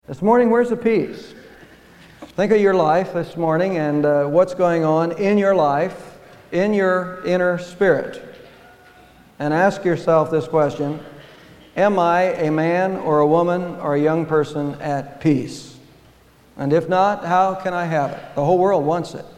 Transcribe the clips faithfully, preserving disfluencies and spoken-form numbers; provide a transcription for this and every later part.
This morning, where's the peace? Think of your life this morning and uh, what's going on in your life, in your inner spirit. And ask yourself this question: am I a man or a woman or a young person at peace? And if not, how can I have it? The whole world wants it.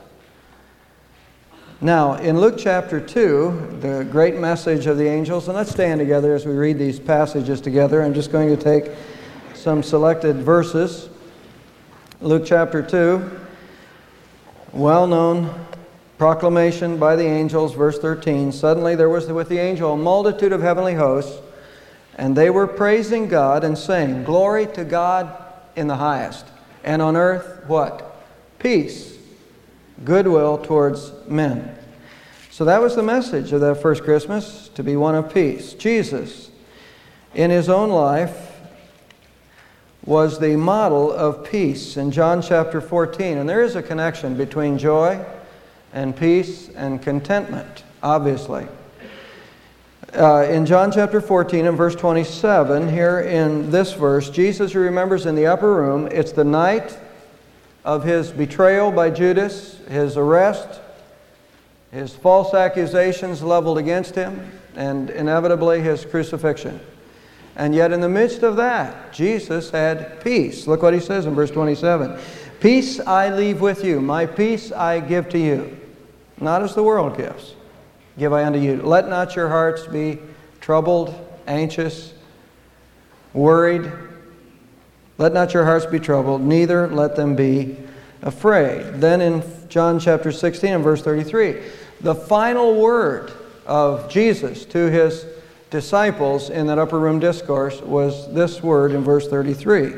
Now, in Luke chapter two, the great message of the angels, and let's stand together as we read these passages together. I'm just going to take some selected verses. Luke chapter two, well-known proclamation by the angels, verse thirteen. Suddenly there was with the angel a multitude of heavenly hosts, and they were praising God and saying, "Glory to God in the highest, and on earth," what? "Peace, goodwill towards men." So that was the message of that first Christmas, to be one of peace. Jesus, in His own life, was the model of peace in John chapter fourteen. And there is a connection between joy and peace and contentment, obviously. Uh, in John chapter fourteen and verse twenty-seven, here in this verse, Jesus, who remembers in the upper room, it's the night of His betrayal by Judas, His arrest, His false accusations leveled against Him, and inevitably His crucifixion. And yet in the midst of that, Jesus had peace. Look what He says in verse twenty-seven. "Peace I leave with you, my peace I give to you. Not as the world gives, give I unto you. Let not your hearts be troubled, anxious, worried. Let not your hearts be troubled, neither let them be afraid." Then in John chapter sixteen and verse thirty-three, the final word of Jesus to His disciples in that upper room discourse was this word in verse thirty-three.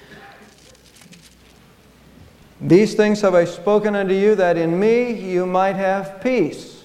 "These things have I spoken unto you, that in me you might have peace."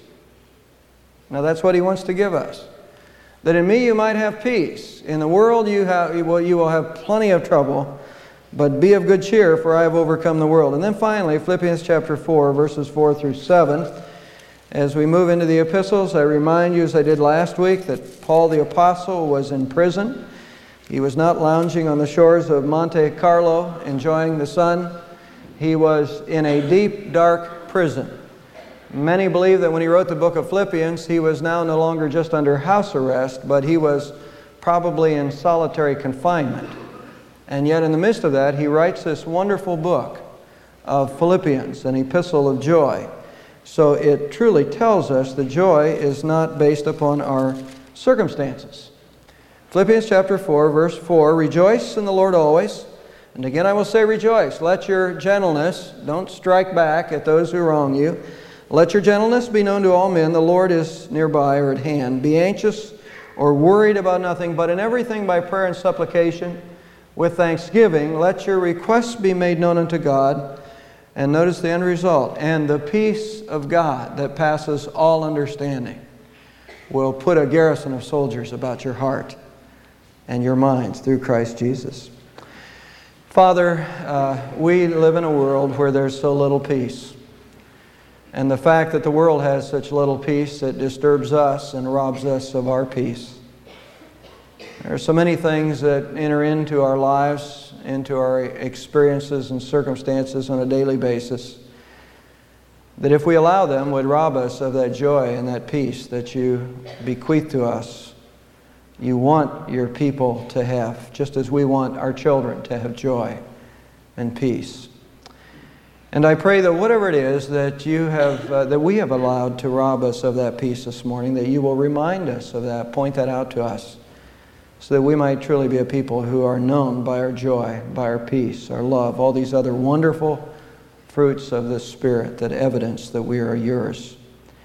Now that's what He wants to give us. That in me you might have peace. In the world you have, you will, you will have plenty of trouble, but be of good cheer, for I have overcome the world. And then finally, Philippians chapter four, verses four through seven. As we move into the epistles, I remind you, as I did last week, that Paul the Apostle was in prison. He was not lounging on the shores of Monte Carlo enjoying the sun. He was in a deep, dark prison. Many believe that when he wrote the book of Philippians, he was now no longer just under house arrest, but he was probably in solitary confinement. And yet in the midst of that, he writes this wonderful book of Philippians, an epistle of joy. So it truly tells us that joy is not based upon our circumstances. Philippians chapter four, verse four, "Rejoice in the Lord always. And again I will say rejoice. Let your gentleness," don't strike back at those who wrong you, "let your gentleness be known to all men. The Lord is nearby," or at hand. "Be anxious or worried about nothing, but in everything by prayer and supplication with thanksgiving, let your requests be made known unto God." And notice the end result. "And the peace of God that passes all understanding will put a garrison of soldiers about your heart and your minds through Christ Jesus." Father, uh, we live in a world where there's so little peace. And the fact that the world has such little peace, it disturbs us and robs us of our peace. There are so many things that enter into our lives, into our experiences and circumstances on a daily basis, that if we allow them would rob us of that joy and that peace that you bequeath to us. You want your people to have, just as we want our children to have joy and peace. And I pray that whatever it is that you have, uh, that we have allowed to rob us of that peace this morning, that you will remind us of that, point that out to us, so that we might truly be a people who are known by our joy, by our peace, our love, all these other wonderful fruits of the Spirit that evidence that we are yours.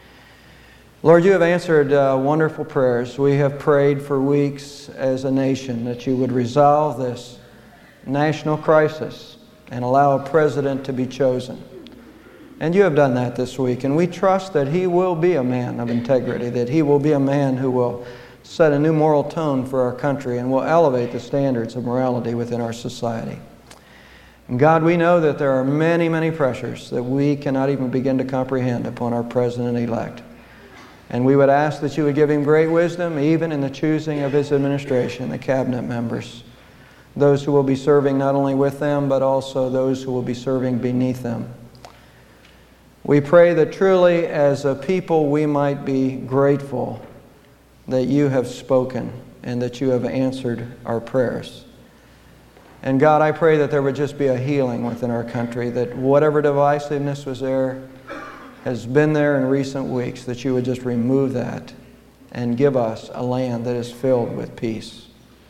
Lord, you have answered uh, wonderful prayers. We have prayed for weeks as a nation that you would resolve this national crisis and allow a president to be chosen. And you have done that this week, and we trust that he will be a man of integrity, that he will be a man who will set a new moral tone for our country and will elevate the standards of morality within our society. And God, we know that there are many, many pressures that we cannot even begin to comprehend upon our president-elect. And we would ask that you would give him great wisdom, even in the choosing of his administration, the cabinet members. those who will be serving not only with them, but also those who will be serving beneath them. We pray that truly as a people we might be grateful that you have spoken and that you have answered our prayers. And God, I pray that there would just be a healing within our country, that whatever divisiveness was there, has been there in recent weeks, that you would just remove that and give us a land that is filled with peace.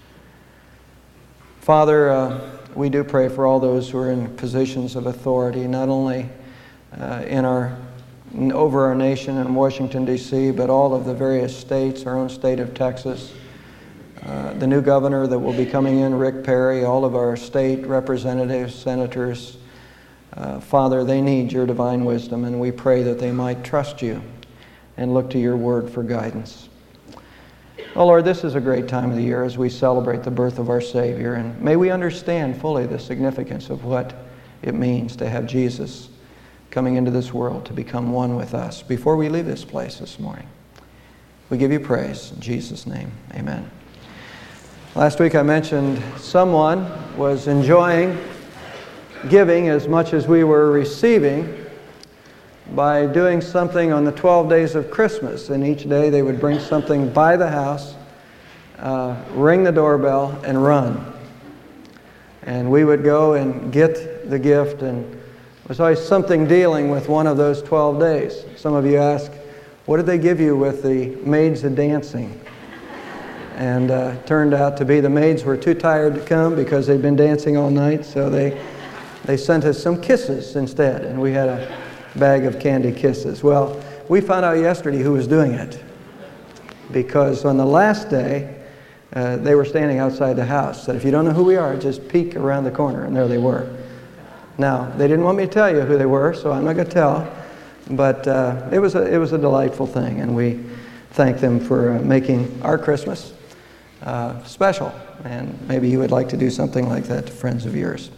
Father, uh, we do pray for all those who are in positions of authority, not only uh, in our over our nation in Washington, D C, but all of the various states, our own state of Texas, uh, the new governor that will be coming in, Rick Perry, all of our state representatives, senators. Uh, Father, they need your divine wisdom, and we pray that they might trust you and look to your word for guidance. Oh Lord, this is a great time of the year as we celebrate the birth of our Savior, and may we understand fully the significance of what it means to have Jesus coming into this world to become one with us before we leave this place this morning. We give you praise in Jesus' name. Amen. Last week I mentioned someone was enjoying giving as much as we were receiving by doing something on the twelve days of Christmas. And each day they would bring something by the house, uh, ring the doorbell, and run. And we would go and get the gift, and it was always something dealing with one of those twelve days. Some of you ask, what did they give you with the maids a-dancing? And uh, turned out to be the maids were too tired to come because they'd been dancing all night, so they They sent us some kisses instead, and we had a bag of candy kisses. Well, we found out yesterday who was doing it, because on the last day, uh, they were standing outside the house. Said, if you don't know who we are, just peek around the corner, and there they were. Now, they didn't want me to tell you who they were, so I'm not going to tell, but uh, it was a, it was a delightful thing, and we thank them for uh, making our Christmas uh, special, and maybe you would like to do something like that to friends of yours.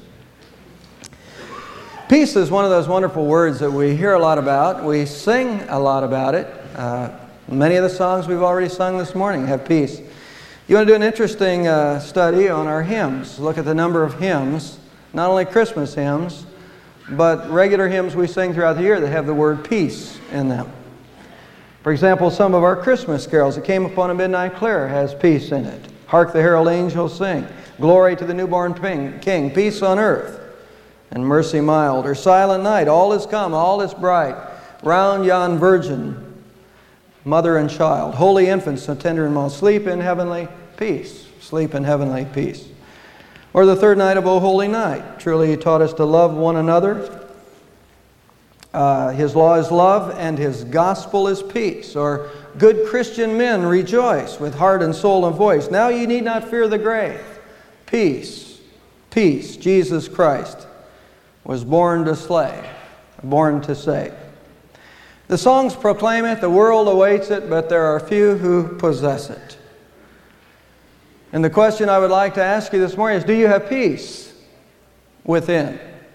Peace is one of those wonderful words that we hear a lot about. We sing a lot about it. Uh, many of the songs we've already sung this morning have peace. You want to do an interesting uh, study on our hymns. Look at the number of hymns, not only Christmas hymns, but regular hymns we sing throughout the year that have the word peace in them. For example, some of our Christmas carols, It Came Upon a Midnight Clear, has peace in it. Hark the Herald Angels Sing. Glory to the Newborn King. Peace on earth and mercy mild. Or Silent Night, all is come, all is bright. Round yon virgin, mother and child. Holy infant, so tender and mild. Sleep in heavenly peace. Sleep in heavenly peace. Or the third night of O Holy Night. Truly He taught us to love one another. Uh, his law is love and His gospel is peace. Or good Christian men rejoice with heart and soul and voice. Now ye need not fear the grave. Peace, peace, Jesus Christ was born to slay, born to save. The songs proclaim it, the world awaits it, but there are few who possess it. And the question I would like to ask you this morning is, do you have peace within?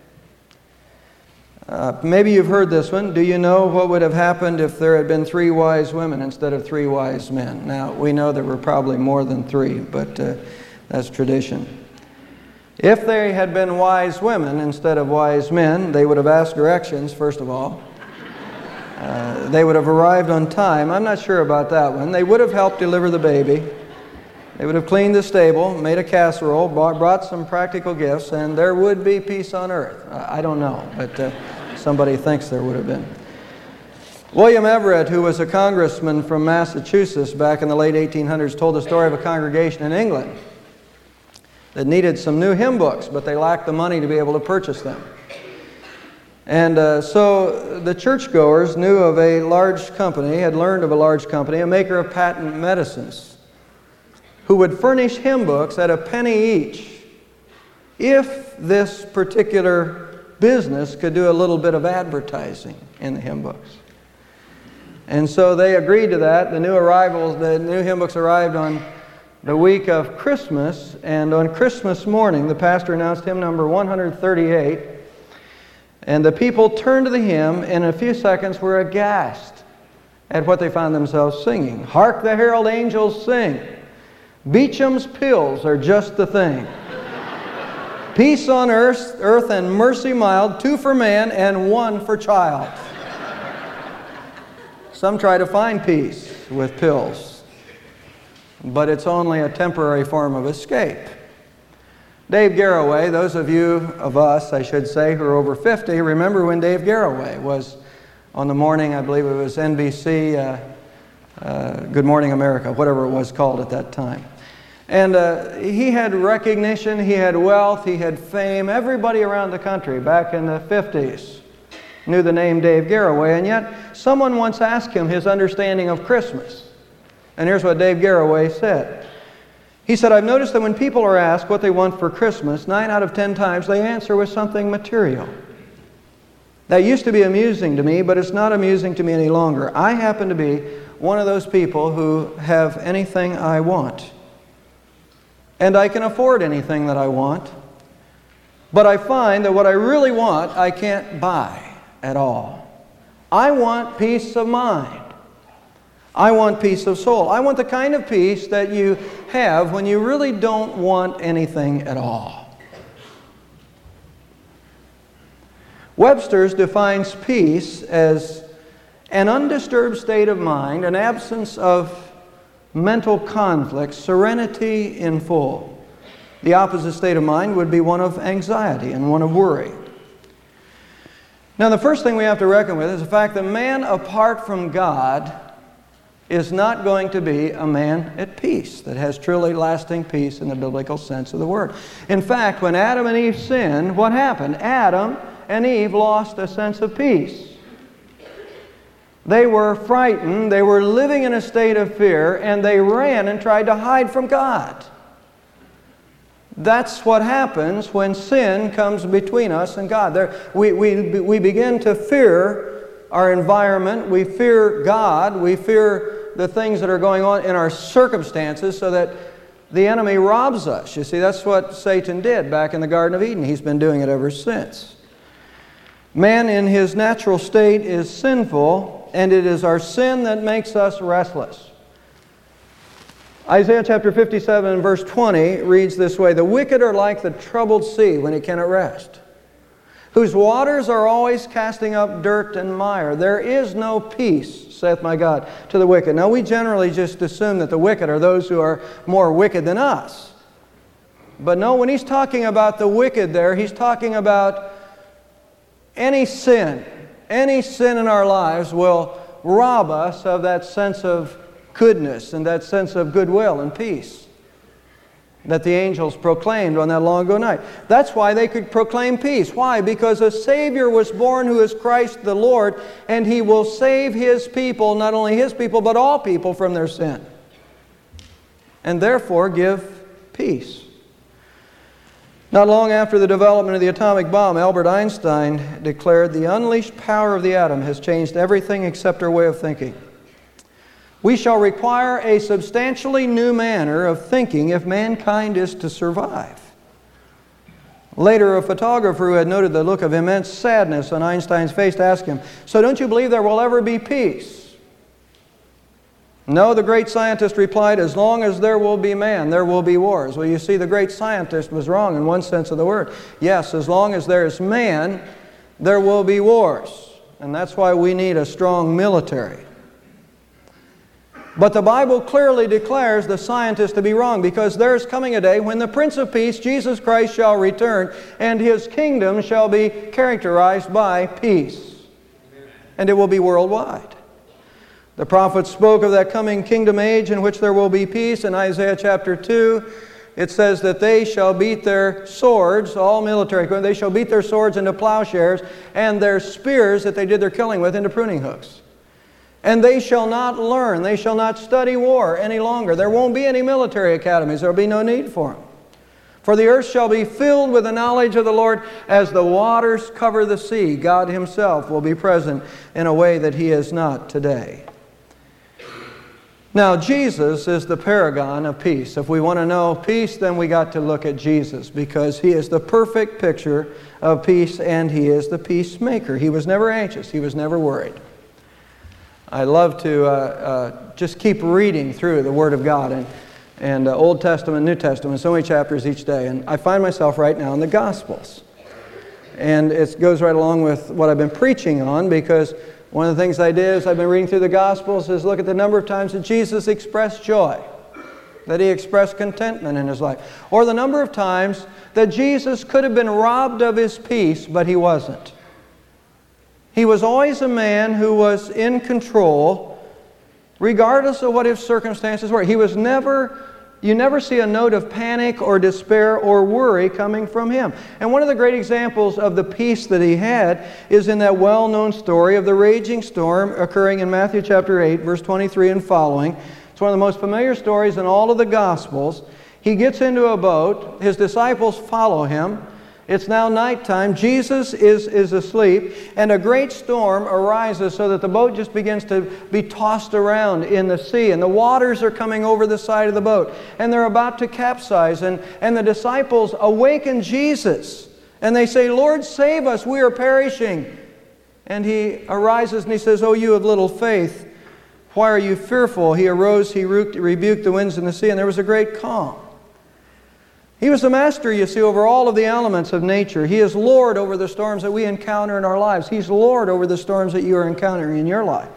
Uh, maybe you've heard this one. Do you know what would have happened if there had been three wise women instead of three wise men? Now, we know there were probably more than three, but uh, that's tradition. If they had been wise women instead of wise men, they would have asked directions, first of all. Uh, they would have arrived on time. I'm not sure about that one. They would have helped deliver the baby. They would have cleaned the stable, made a casserole, bought, brought some practical gifts, and there would be peace on earth. I don't know, but uh, somebody thinks there would have been. William Everett, who was a congressman from Massachusetts back in the late eighteen hundreds, told the story of a congregation in England that needed some new hymn books, but they lacked the money to be able to purchase them. And uh, so the churchgoers knew of a large company, had learned of a large company, a maker of patent medicines, who would furnish hymn books at a penny each if this particular business could do a little bit of advertising in the hymn books. And so they agreed to that. The new arrivals, the new hymn books arrived on the week of Christmas, and on Christmas morning, the pastor announced hymn number one hundred thirty-eight, and the people turned to the hymn, and in a few seconds were aghast at what they found themselves singing. Hark the herald angels sing. Beecham's pills are just the thing. Peace on earth, earth and mercy mild, two for man and one for child. Some try to find peace with pills, but it's only a temporary form of escape. Dave Garroway, those of you of us, I should say, who are over fifty, remember when Dave Garroway was on the morning, I believe it was N B C, uh, uh, Good Morning America, whatever it was called at that time. And uh, he had recognition, he had wealth, he had fame. Everybody around the country back in the fifties knew the name Dave Garroway, and yet someone once asked him his understanding of Christmas. And here's what Dave Garroway said. He said, I've noticed that when people are asked what they want for Christmas, nine out of ten times they answer with something material. That used to be amusing to me, but it's not amusing to me any longer. I happen to be one of those people who have anything I want. And I can afford anything that I want. But I find that what I really want, I can't buy at all. I want peace of mind. I want peace of soul. I want the kind of peace that you have when you really don't want anything at all. Webster's defines peace as an undisturbed state of mind, an absence of mental conflict, serenity in full. The opposite state of mind would be one of anxiety and one of worry. Now, the first thing we have to reckon with is the fact that man apart from God is not going to be a man at peace, that has truly lasting peace in the biblical sense of the word. In fact, when Adam and Eve sinned, what happened? Adam and Eve lost a sense of peace. They were frightened, they were living in a state of fear, and they ran and tried to hide from God. That's what happens when sin comes between us and God. There, we, we, we begin to fear our environment, we fear God, we fear the things that are going on in our circumstances so that the enemy robs us. You see, that's what Satan did back in the Garden of Eden. He's been doing it ever since. Man in his natural state is sinful, and it is our sin that makes us restless. Isaiah chapter fifty-seven and verse twenty reads this way, the wicked are like the troubled sea when it cannot rest, whose waters are always casting up dirt and mire. There is no peace, saith my God, to the wicked. Now, we generally just assume that the wicked are those who are more wicked than us. But no, when he's talking about the wicked there, he's talking about any sin. Any sin in our lives will rob us of that sense of goodness and that sense of goodwill and peace that the angels proclaimed on that long ago night. That's why they could proclaim peace. Why? Because a Savior was born who is Christ the Lord, and He will save His people, not only His people, but all people from their sin. And therefore give peace. Not long after the development of the atomic bomb, Albert Einstein declared, the unleashed power of the atom has changed everything except our way of thinking. We shall require a substantially new manner of thinking if mankind is to survive. Later, a photographer who had noted the look of immense sadness on Einstein's face asked him, so don't you believe there will ever be peace? No, the great scientist replied, as long as there will be man, there will be wars. Well, you see, the great scientist was wrong in one sense of the word. Yes, as long as there is man, there will be wars. And that's why we need a strong military. But the Bible clearly declares the scientist to be wrong, because there is coming a day when the Prince of Peace, Jesus Christ, shall return, and His kingdom shall be characterized by peace. And it will be worldwide. The prophet spoke of that coming kingdom age in which there will be peace. In Isaiah chapter two, it says that they shall beat their swords, all military equipment, they shall beat their swords into plowshares, and their spears that they did their killing with into pruning hooks. And they shall not learn, they shall not study war any longer. There won't be any military academies. There will be no need for them. For the earth shall be filled with the knowledge of the Lord as the waters cover the sea. God Himself will be present in a way that He is not today. Now, Jesus is the paragon of peace. If we want to know peace, then we got to look at Jesus, because He is the perfect picture of peace, and He is the peacemaker. He was never anxious. He was never worried. I love to uh, uh, just keep reading through the Word of God. And And uh, Old Testament, New Testament, so many chapters each day. And I find myself right now in the Gospels. And it goes right along with what I've been preaching on, because one of the things I did as I've been reading through the Gospels is look at the number of times that Jesus expressed joy, that He expressed contentment in His life, or the number of times that Jesus could have been robbed of His peace, but He wasn't. He was always a man who was in control, regardless of what His circumstances were. He was never, you never see a note of panic or despair or worry coming from Him. And one of the great examples of the peace that He had is in that well-known story of the raging storm occurring in Matthew chapter eight, verse twenty-three and following. It's one of the most familiar stories in all of the Gospels. He gets into a boat. His disciples follow Him. It's now nighttime. Jesus is, is asleep, and a great storm arises so that the boat just begins to be tossed around in the sea, and the waters are coming over the side of the boat, and they're about to capsize, and, and the disciples awaken Jesus, and they say, "Lord, save us, we are perishing." And He arises and He says, "Oh, you of little faith, why are you fearful?" He arose, He rebuked the winds and the sea, and there was a great calm. He was the master, you see, over all of the elements of nature. He is Lord over the storms that we encounter in our lives. He's Lord over the storms that you are encountering in your life.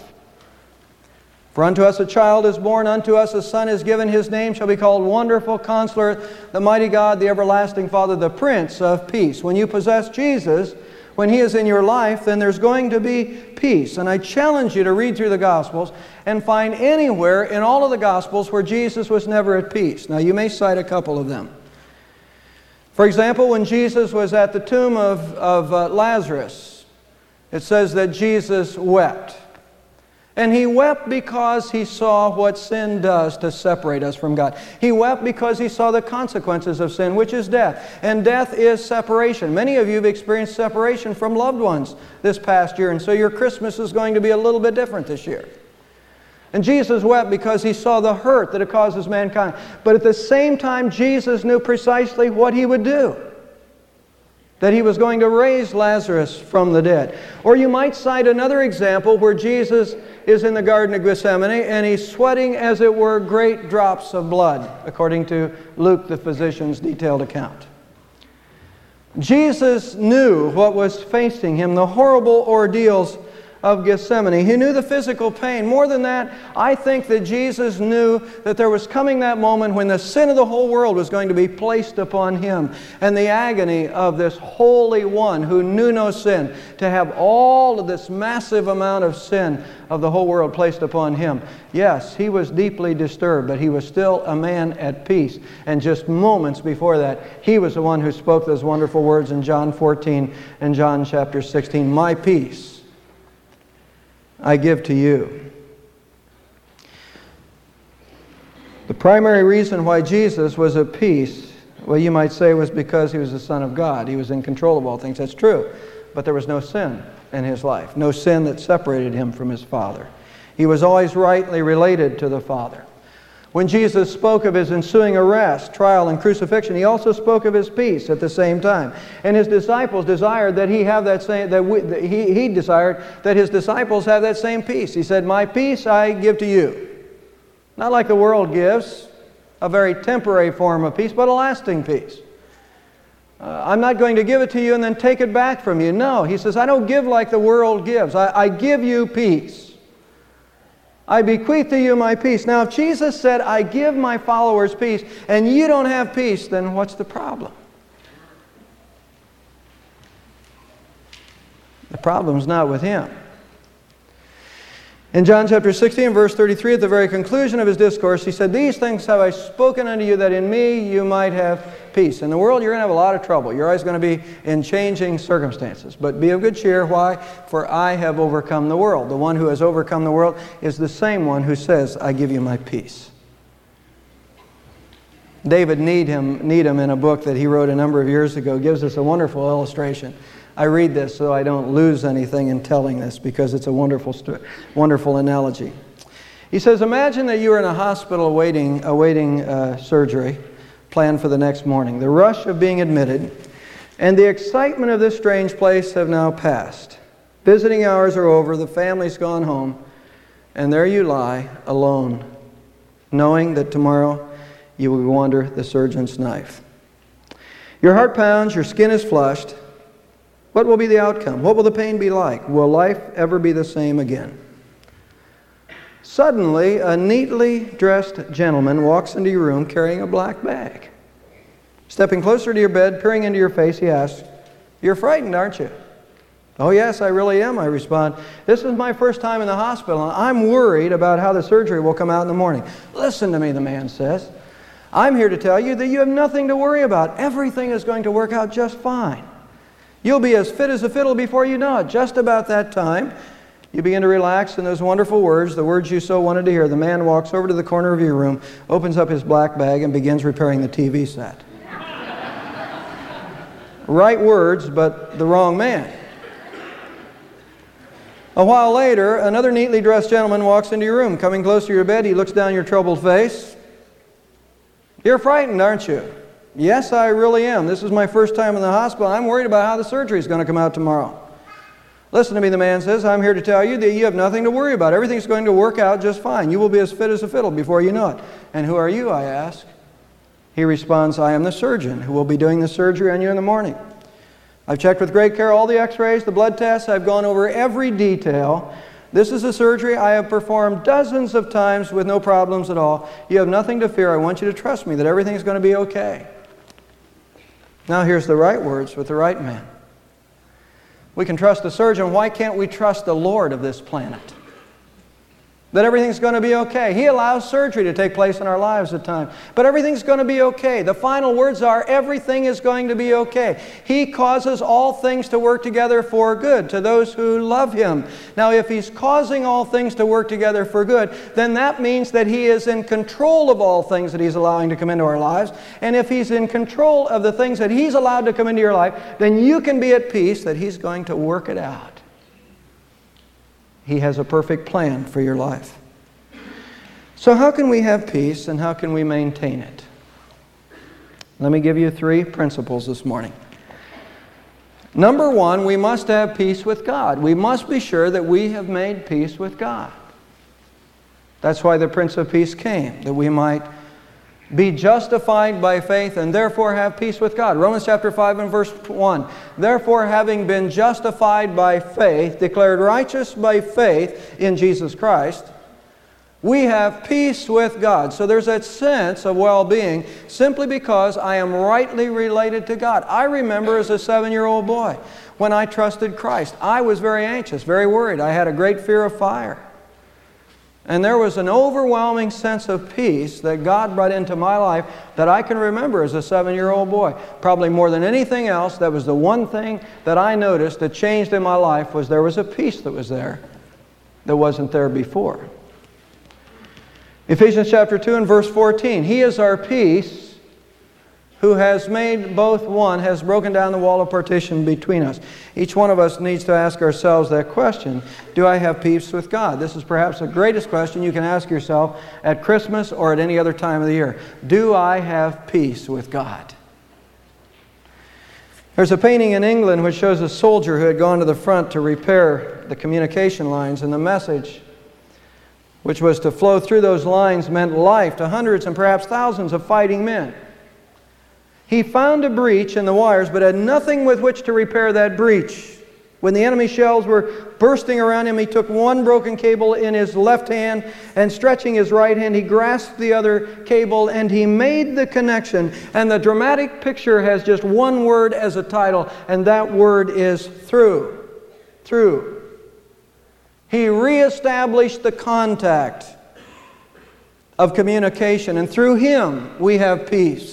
"For unto us a child is born, unto us a son is given. His name shall be called Wonderful Counselor, the Mighty God, the Everlasting Father, the Prince of Peace." When you possess Jesus, when He is in your life, then there's going to be peace. And I challenge you to read through the Gospels and find anywhere in all of the Gospels where Jesus was never at peace. Now, you may cite a couple of them. For example, when Jesus was at the tomb of, of uh, Lazarus, it says that Jesus wept. And He wept because He saw what sin does to separate us from God. He wept because He saw the consequences of sin, which is death. And death is separation. Many of you have experienced separation from loved ones this past year, and so your Christmas is going to be a little bit different this year. And Jesus wept because He saw the hurt that it causes mankind. But at the same time, Jesus knew precisely what He would do. That He was going to raise Lazarus from the dead. Or you might cite another example where Jesus is in the Garden of Gethsemane and He's sweating, as it were, great drops of blood, according to Luke, the physician's detailed account. Jesus knew what was facing Him, the horrible ordeals of Gethsemane. He knew the physical pain. More than that, I think that Jesus knew that there was coming that moment when the sin of the whole world was going to be placed upon Him, and the agony of this Holy One who knew no sin, to have all of this massive amount of sin of the whole world placed upon Him. Yes, He was deeply disturbed, but He was still a man at peace. And just moments before that, He was the one who spoke those wonderful words in John fourteen and John chapter sixteen, "My peace I give to you." The primary reason why Jesus was at peace, well, you might say, was because He was the Son of God. He was in control of all things. That's true. But there was no sin in His life. No sin that separated Him from His Father. He was always rightly related to the Father. When Jesus spoke of His ensuing arrest, trial, and crucifixion, He also spoke of His peace at the same time. And His disciples desired that He have that same, that, we, that he, he desired that His disciples have that same peace. He said, "My peace I give to you." Not like the world gives, a very temporary form of peace, but a lasting peace. Uh, I'm not going to give it to you and then take it back from you. No, He says, I don't give like the world gives. I, I give you peace. "I bequeath to you my peace." Now, if Jesus said, "I give my followers peace," and you don't have peace, then what's the problem? The problem's not with Him. In John chapter sixteen, verse thirty-three, at the very conclusion of His discourse, He said, "These things have I spoken unto you, that in me you might have peace." In the world, you're going to have a lot of trouble. You're always going to be in changing circumstances. But be of good cheer. Why? "For I have overcome the world." The one who has overcome the world is the same one who says, "I give you my peace." David Needham, Needham, in a book that he wrote a number of years ago, gives us a wonderful illustration. I read this so I don't lose anything in telling this, because it's a wonderful, wonderful analogy. He says, imagine that you are in a hospital awaiting, awaiting uh, surgery planned for the next morning. The rush of being admitted and the excitement of this strange place have now passed. Visiting hours are over, the family's gone home, and there you lie alone, knowing that tomorrow you will go under the surgeon's knife. Your heart pounds, your skin is flushed. What will be the outcome? What will the pain be like? Will life ever be the same again? Suddenly, a neatly dressed gentleman walks into your room carrying a black bag. Stepping closer to your bed, peering into your face, he asks, "You're frightened, aren't you?" "Oh, yes, I really am," I respond. "This is my first time in the hospital, and I'm worried about how the surgery will come out in the morning." "Listen to me," the man says. "I'm here to tell you that you have nothing to worry about. Everything is going to work out just fine. You'll be as fit as a fiddle before you know it. Just about that time, you begin to relax, and those wonderful words, the words you so wanted to hear, the man walks over to the corner of your room, opens up his black bag, and begins repairing the T V set." Right words, but the wrong man. A while later, another neatly dressed gentleman walks into your room. Coming close to your bed, he looks down your troubled face. "You're frightened, aren't you?" "Yes, I really am. This is my first time in the hospital. I'm worried about how the surgery is going to come out tomorrow." "Listen to me," the man says. "I'm here to tell you that you have nothing to worry about. Everything's going to work out just fine. You will be as fit as a fiddle before you know it." "And who are you?" I ask. He responds, "I am the surgeon who will be doing the surgery on you in the morning. I've checked with great care all the x-rays, the blood tests. I've gone over every detail. This is a surgery I have performed dozens of times with no problems at all. You have nothing to fear. I want you to trust me that everything's going to be okay." Now here's the right words with the right man. We can trust the surgeon. Why can't we trust the Lord of this planet? That everything's going to be okay. He allows surgery to take place in our lives at times. But everything's going to be okay. The final words are, everything is going to be okay. He causes all things to work together for good to those who love Him. Now, if He's causing all things to work together for good, then that means that He is in control of all things that He's allowing to come into our lives. And if He's in control of the things that He's allowed to come into your life, then you can be at peace that He's going to work it out. He has a perfect plan for your life. So how can we have peace and how can we maintain it? Let me give you three principles this morning. Number one, we must have peace with God. We must be sure that we have made peace with God. That's why the Prince of Peace came, that we might be justified by faith and therefore have peace with God. Romans chapter five and verse one. Therefore, having been justified by faith, declared righteous by faith in Jesus Christ, we have peace with God. So there's that sense of well-being simply because I am rightly related to God. I remember as a seven-year-old boy when I trusted Christ, I was very anxious, very worried. I had a great fear of fire. And there was an overwhelming sense of peace that God brought into my life that I can remember as a seven-year-old boy. Probably more than anything else, that was the one thing that I noticed that changed in my life was there was a peace that was there that wasn't there before. Ephesians chapter two and verse fourteen, He is our peace, who has made both one, has broken down the wall of partition between us. Each one of us needs to ask ourselves that question, do I have peace with God? This is perhaps the greatest question you can ask yourself at Christmas or at any other time of the year. Do I have peace with God? There's a painting in England which shows a soldier who had gone to the front to repair the communication lines, and the message which was to flow through those lines meant life to hundreds and perhaps thousands of fighting men. He found a breach in the wires, but had nothing with which to repair that breach. When the enemy shells were bursting around him, he took one broken cable in his left hand, and stretching his right hand, he grasped the other cable, and he made the connection. And the dramatic picture has just one word as a title, and that word is through. Through. He reestablished the contact of communication, and through him we have peace.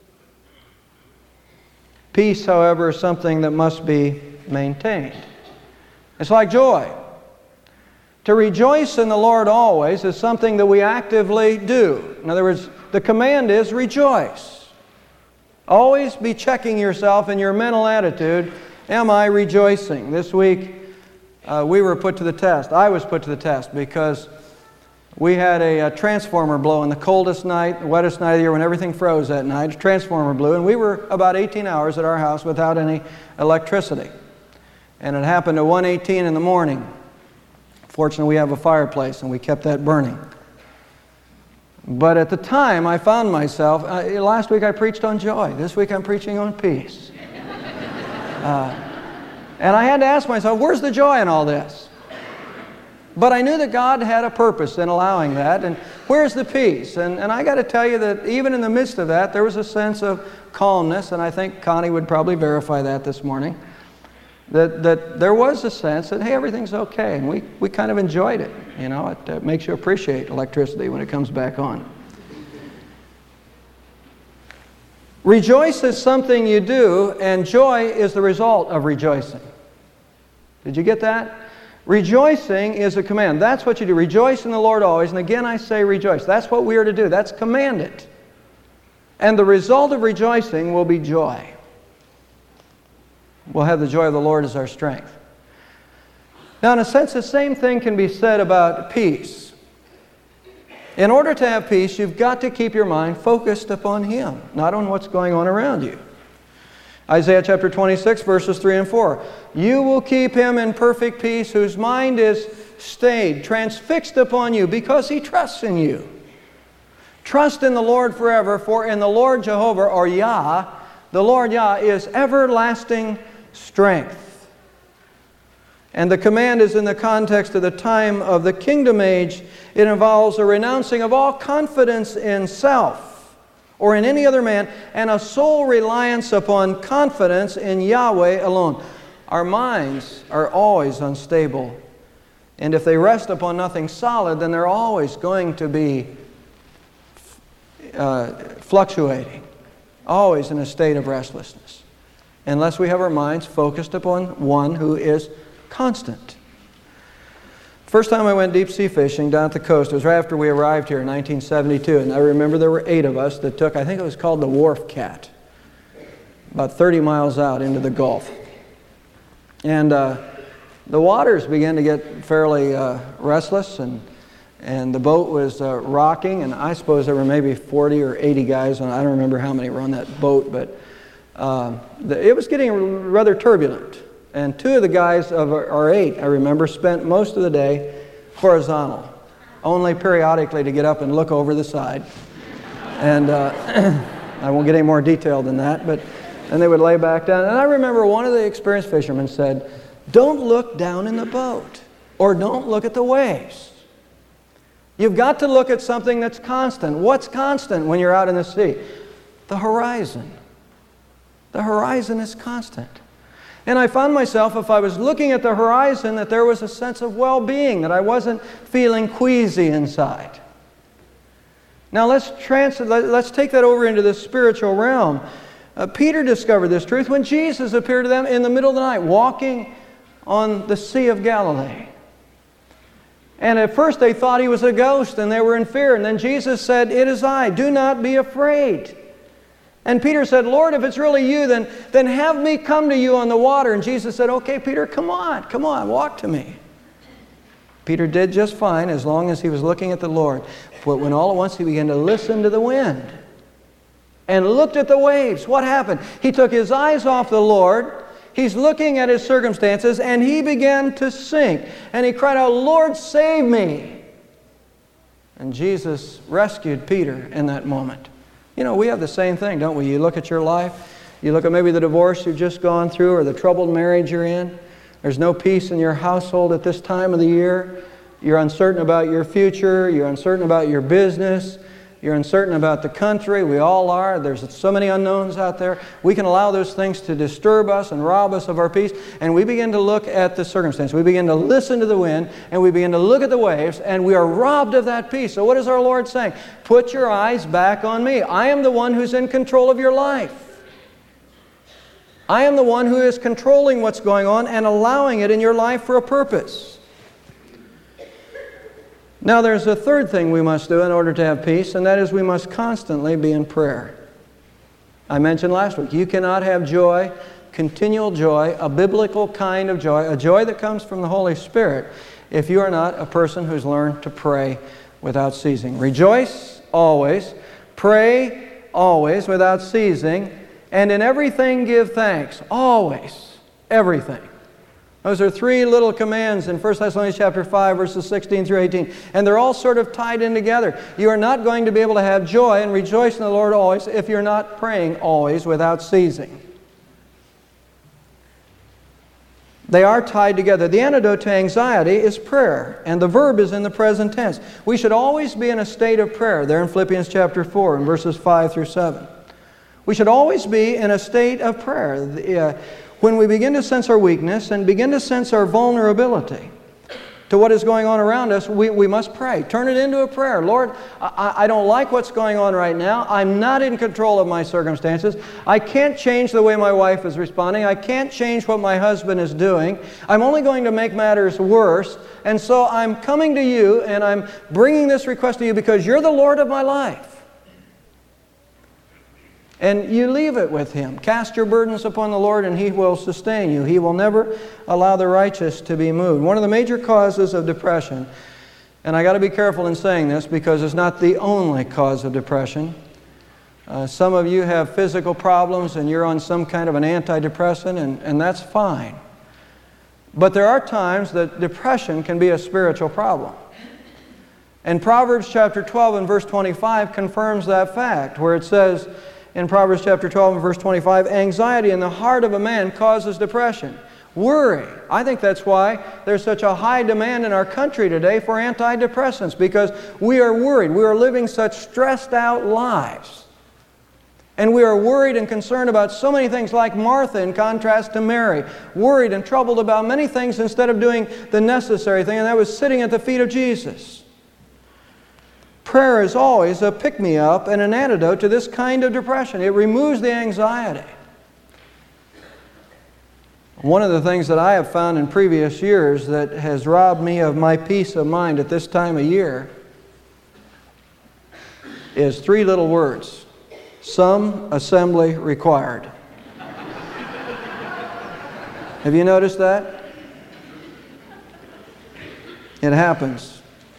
Peace, however, is something that must be maintained. It's like joy. To rejoice in the Lord always is something that we actively do. In other words, the command is rejoice. Always be checking yourself in your mental attitude. Am I rejoicing? This week, uh, we were put to the test. I was put to the test because we had a, a transformer blow in the coldest night, the wettest night of the year when everything froze that night. A transformer blew, and we were about eighteen hours at our house without any electricity. And it happened at one eighteen in the morning. Fortunately, we have a fireplace, and we kept that burning. But at the time, I found myself, uh, last week I preached on joy. This week I'm preaching on peace. Uh, and I had to ask myself, where's the joy in all this? But I knew that God had a purpose in allowing that. And where's the peace? And, and I got to tell you that even in the midst of that, there was a sense of calmness. And I think Connie would probably verify that this morning. That, that there was a sense that, hey, everything's okay. And we, we kind of enjoyed it. You know, it uh, makes you appreciate electricity when it comes back on. Rejoice is something you do, and joy is the result of rejoicing. Did you get that? Rejoicing is a command. That's what you do. Rejoice in the Lord always. And again, I say rejoice. That's what we are to do. That's commanded. And the result of rejoicing will be joy. We'll have the joy of the Lord as our strength. Now, in a sense, the same thing can be said about peace. In order to have peace, you've got to keep your mind focused upon Him, not on what's going on around you. Isaiah chapter twenty-six, verses three and four. You will keep him in perfect peace, whose mind is stayed, transfixed upon you, because he trusts in you. Trust in the Lord forever, for in the Lord Jehovah, or Yah, the Lord Yah, is everlasting strength. And the command is in the context of the time of the kingdom age. It involves a renouncing of all confidence in self or in any other man, and a sole reliance upon confidence in Yahweh alone. Our minds are always unstable. And if they rest upon nothing solid, then they're always going to be uh, fluctuating, always in a state of restlessness, unless we have our minds focused upon one who is constant. First time I went deep sea fishing down at the coast, it was right after we arrived here in nineteen seventy-two, and I remember there were eight of us that took, I think it was called the Wharf Cat, about thirty miles out into the Gulf. And uh, the waters began to get fairly uh, restless, and and the boat was uh, rocking, and I suppose there were maybe forty or eighty guys, and I don't remember how many were on that boat, but uh, the, it was getting rather turbulent. And two of the guys of our, our eight, I remember, spent most of the day horizontal, only periodically to get up and look over the side. And uh, I won't get any more detailed than that, but then they would lay back down. And I remember one of the experienced fishermen said, "Don't look down in the boat, or don't look at the waves. You've got to look at something that's constant." What's constant when you're out in the sea? The horizon. The horizon is constant. And I found myself, if I was looking at the horizon, that there was a sense of well-being, that I wasn't feeling queasy inside. Now let's trans- let's take that over into the spiritual realm. Uh, Peter discovered this truth when Jesus appeared to them in the middle of the night, walking on the Sea of Galilee. And at first they thought he was a ghost, and they were in fear. And then Jesus said, "It is I, do not be afraid." And Peter said, "Lord, if it's really you, then, then have me come to you on the water." And Jesus said, "Okay, Peter, come on, come on, walk to me." Peter did just fine as long as he was looking at the Lord. But when all at once he began to listen to the wind and looked at the waves, what happened? He took his eyes off the Lord. He's looking at his circumstances, and he began to sink. And he cried out, "Lord, save me." And Jesus rescued Peter in that moment. You know, we have the same thing, don't we? You look at your life, you look at maybe the divorce you've just gone through, or the troubled marriage you're in. There's no peace in your household at this time of the year. You're uncertain about your future. You're uncertain about your business. You're uncertain about the country. We all are. There's so many unknowns out there. We can allow those things to disturb us and rob us of our peace. And we begin to look at the circumstance. We begin to listen to the wind, and we begin to look at the waves, and we are robbed of that peace. So what is our Lord saying? Put your eyes back on me. I am the one who's in control of your life. I am the one who is controlling what's going on and allowing it in your life for a purpose. Now there's a third thing we must do in order to have peace, and that is we must constantly be in prayer. I mentioned last week, you cannot have joy, continual joy, a biblical kind of joy, a joy that comes from the Holy Spirit, if you are not a person who's learned to pray without ceasing. Rejoice always, pray always without ceasing, and in everything give thanks. Always, everything. Those are three little commands in First Thessalonians chapter five, verses sixteen through eighteen. And they're all sort of tied in together. You are not going to be able to have joy and rejoice in the Lord always if you're not praying always without ceasing. They are tied together. The antidote to anxiety is prayer, and the verb is in the present tense. We should always be in a state of prayer, there in Philippians chapter four, in verses five through seven. We should always be in a state of prayer. The, uh, when we begin to sense our weakness and begin to sense our vulnerability to what is going on around us, we, we must pray. Turn it into a prayer. Lord, I, I don't like what's going on right now. I'm not in control of my circumstances. I can't change the way my wife is responding. I can't change what my husband is doing. I'm only going to make matters worse. And so I'm coming to you and I'm bringing this request to you because you're the Lord of my life. And you leave it with Him. Cast your burdens upon the Lord and He will sustain you. He will never allow the righteous to be moved. One of the major causes of depression, and I got to be careful in saying this because it's not the only cause of depression. Uh, some of you have physical problems and you're on some kind of an antidepressant, and, and that's fine. But there are times that depression can be a spiritual problem. And Proverbs chapter twelve and verse twenty-five confirms that fact, where it says, in Proverbs chapter twelve and verse twenty-five, anxiety in the heart of a man causes depression. Worry. I think that's why there's such a high demand in our country today for antidepressants, because we are worried. We are living such stressed out lives. And we are worried and concerned about so many things, like Martha in contrast to Mary. Worried and troubled about many things instead of doing the necessary thing, and that was sitting at the feet of Jesus. Prayer is always a pick-me-up and an antidote to this kind of depression. It removes the anxiety. One of the things that I have found in previous years that has robbed me of my peace of mind at this time of year is three little words: some assembly required. Have you noticed that? It happens.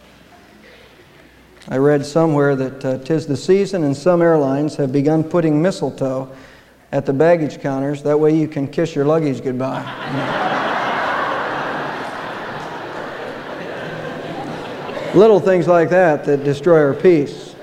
I read somewhere that uh, 'tis the season and some airlines have begun putting mistletoe at the baggage counters. That way you can kiss your luggage goodbye. Little things like that that destroy our peace.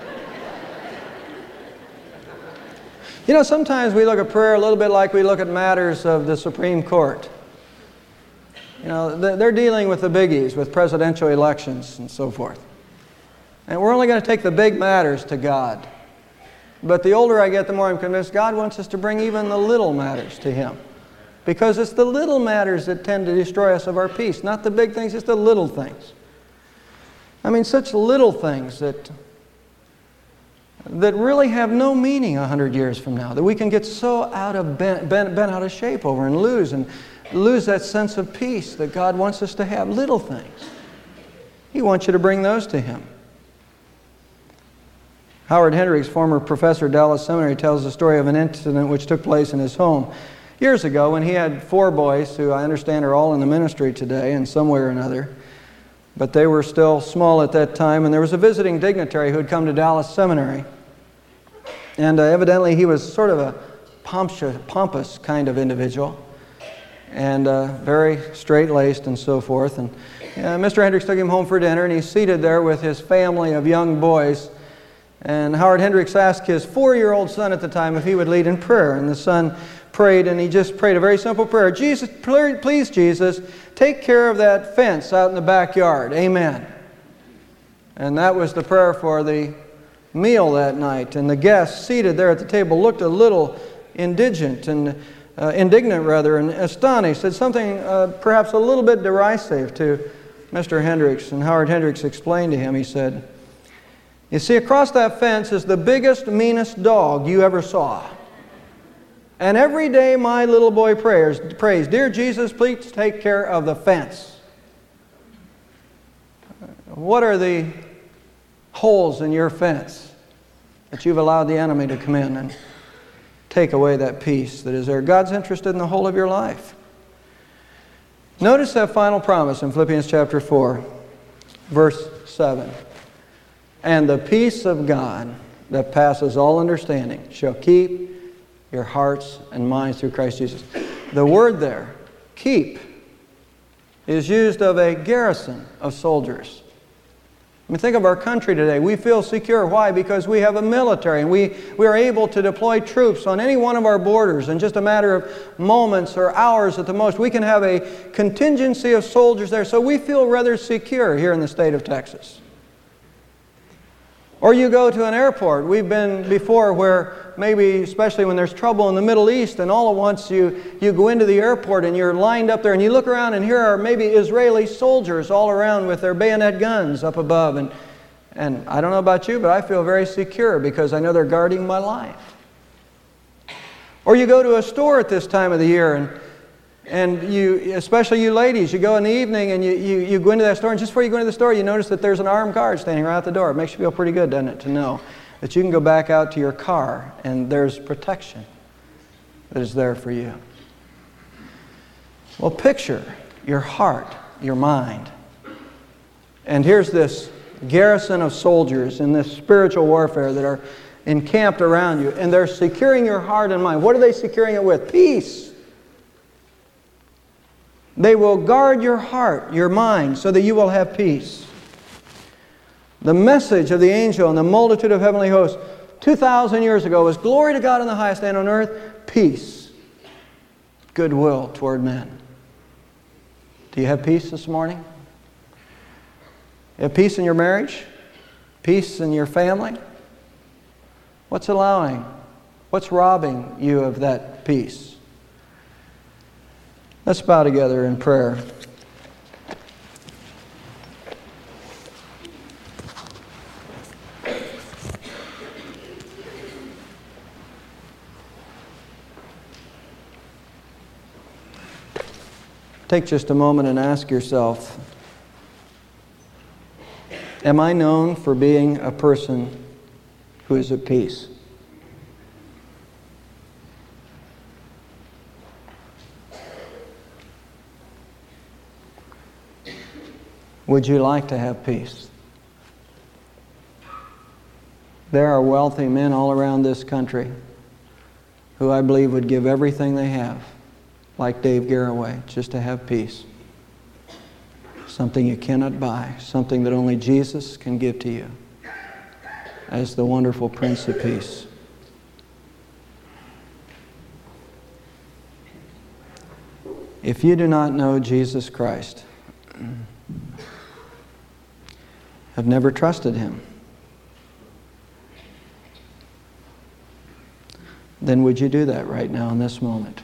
You know, sometimes we look at prayer a little bit like we look at matters of the Supreme Court. You know, they're dealing with the biggies, with presidential elections and so forth. And we're only going to take the big matters to God. But the older I get, the more I'm convinced God wants us to bring even the little matters to Him. Because it's the little matters that tend to destroy us of our peace. Not the big things, it's the little things. I mean, such little things that, that really have no meaning a hundred years from now. That we can get so out of bent, bent, bent out of shape over and lose. And lose that sense of peace that God wants us to have. Little things. He wants you to bring those to Him. Howard Hendricks, former professor at Dallas Seminary, tells the story of an incident which took place in his home years ago when he had four boys who I understand are all in the ministry today in some way or another. But they were still small at that time, and there was a visiting dignitary who had come to Dallas Seminary. And uh, evidently he was sort of a pompous, pompous kind of individual, and uh, very straight-laced and so forth. And uh, Mister Hendricks took him home for dinner, and he's seated there with his family of young boys. And Howard Hendricks asked his four-year-old son at the time if he would lead in prayer. And the son prayed, and he just prayed a very simple prayer. Jesus, please, Jesus, take care of that fence out in the backyard. Amen. And that was the prayer for the meal that night. And the guests seated there at the table looked a little indigent and uh, indignant, rather, and astonished. Said something uh, perhaps a little bit derisive to Mister Hendricks. And Howard Hendricks explained to him, he said, you see, across that fence is the biggest, meanest dog you ever saw. And every day my little boy prays, prays, Dear Jesus, please take care of the fence. What are the holes in your fence that you've allowed the enemy to come in and take away that peace that is there? God's interested in the whole of your life. Notice that final promise in Philippians chapter four, verse seven. And the peace of God that passes all understanding shall keep your hearts and minds through Christ Jesus. The word there, keep, is used of a garrison of soldiers. I mean, think of our country today. We feel secure. Why? Because we have a military, and we, we are able to deploy troops on any one of our borders in just a matter of moments or hours at the most. We can have a contingency of soldiers there, so we feel rather secure here in the state of Texas. Or you go to an airport. We've been before where maybe, especially when there's trouble in the Middle East, and all at once you, you go into the airport and you're lined up there and you look around and here are maybe Israeli soldiers all around with their bayonet guns up above. And, and I don't know about you, but I feel very secure because I know they're guarding my life. Or you go to a store at this time of the year and And you, especially you ladies, you go in the evening and you, you, you go into that store, and just before you go into the store, you notice that there's an armed guard standing right at the door. It makes you feel pretty good, doesn't it, to know that you can go back out to your car and there's protection that is there for you. Well, picture your heart, your mind. And here's this garrison of soldiers in this spiritual warfare that are encamped around you, and they're securing your heart and mind. What are they securing it with? Peace. They will guard your heart, your mind, so that you will have peace. The message of the angel and the multitude of heavenly hosts two thousand years ago was glory to God in the highest, and on earth, peace, goodwill toward men. Do you have peace this morning? You have peace in your marriage? Peace in your family? What's allowing? What's robbing you of that peace? Let's bow together in prayer. Take just a moment and ask yourself, am I known for being a person who is at peace? Would you like to have peace? There are wealthy men all around this country who I believe would give everything they have, like Dave Garraway, just to have peace. Something you cannot buy, something that only Jesus can give to you as the wonderful Prince of Peace. If you do not know Jesus Christ, have never trusted Him, then would you do that right now in this moment?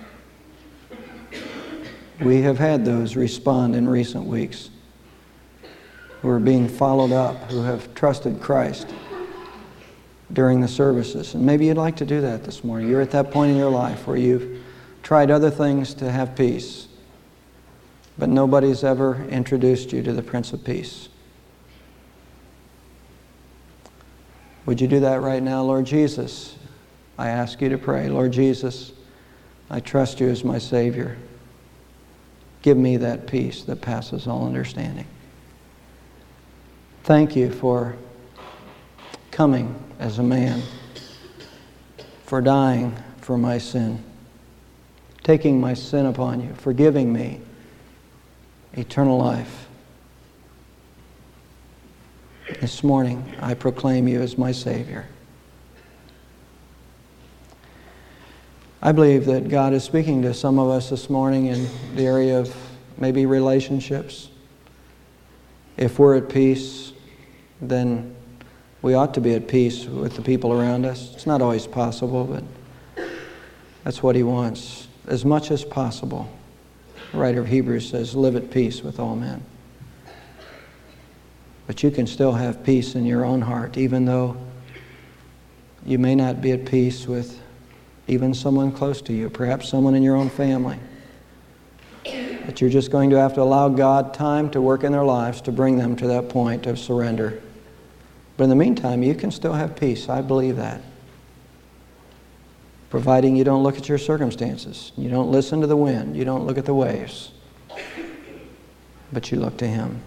We have had those respond in recent weeks who are being followed up, who have trusted Christ during the services. And maybe you'd like to do that this morning. You're at that point in your life where you've tried other things to have peace, but nobody's ever introduced you to the Prince of Peace. Would you do that right now? Lord Jesus, I ask you to pray. Lord Jesus, I trust you as my Savior. Give me that peace that passes all understanding. Thank you for coming as a man, for dying for my sin, taking my sin upon you, forgiving me eternal life. This morning, I proclaim you as my Savior. I believe that God is speaking to some of us this morning in the area of maybe relationships. If we're at peace, then we ought to be at peace with the people around us. It's not always possible, but that's what He wants. As much as possible. The writer of Hebrews says, live at peace with all men. But you can still have peace in your own heart, even though you may not be at peace with even someone close to you, perhaps someone in your own family. But you're just going to have to allow God time to work in their lives to bring them to that point of surrender. But in the meantime, you can still have peace. I believe that. Providing you don't look at your circumstances. You don't listen to the wind. You don't look at the waves. But you look to Him.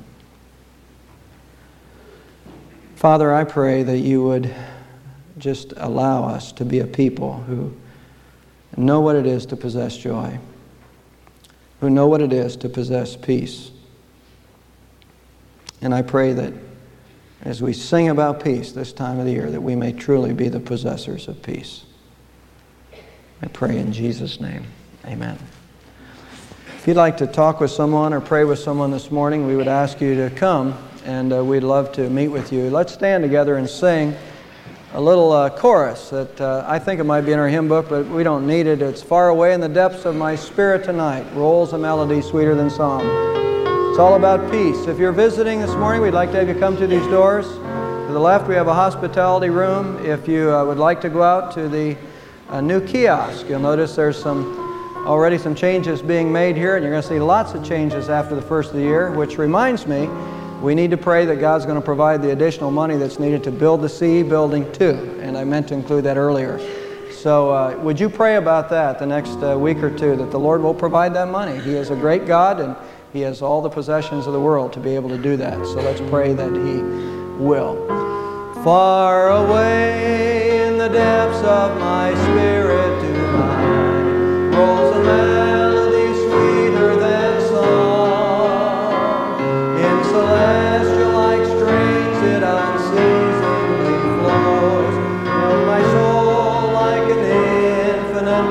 Father, I pray that you would just allow us to be a people who know what it is to possess joy, who know what it is to possess peace. And I pray that as we sing about peace this time of the year, that we may truly be the possessors of peace. I pray in Jesus' name. Amen. If you'd like to talk with someone or pray with someone this morning, we would ask you to come, and uh, we'd love to meet with you. Let's stand together and sing a little uh, chorus that uh, I think it might be in our hymn book, but we don't need it. It's "Far Away in the Depths of My Spirit Tonight, rolls a melody sweeter than song." It's all about peace. If you're visiting this morning, we'd like to have you come to these doors. To the left, we have a hospitality room. If you uh, would like to go out to the uh, new kiosk, you'll notice there's some already some changes being made here, and you're going to see lots of changes after the first of the year, which reminds me, we need to pray that God's going to provide the additional money that's needed to build the C E building too, and I meant to include that earlier. So uh, would you pray about that the next uh, week or two, that the Lord will provide that money? He is a great God, and He has all the possessions of the world to be able to do that. So let's pray that He will. Far away in the depths of my spirit tonight rolls a melody sweeter than song. In celestial-like strains it unceasingly flows, fill my soul like an infinite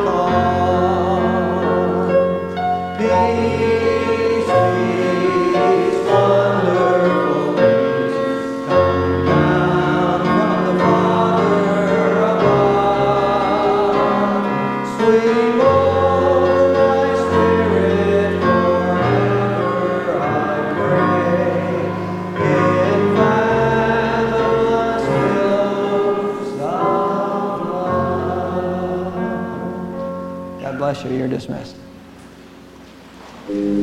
calm. Peace, peace, wonderful peace, coming down from the Father above. Sweet over my spirit forever, I pray, in fathomless billows of love. God bless you. You're dismissed.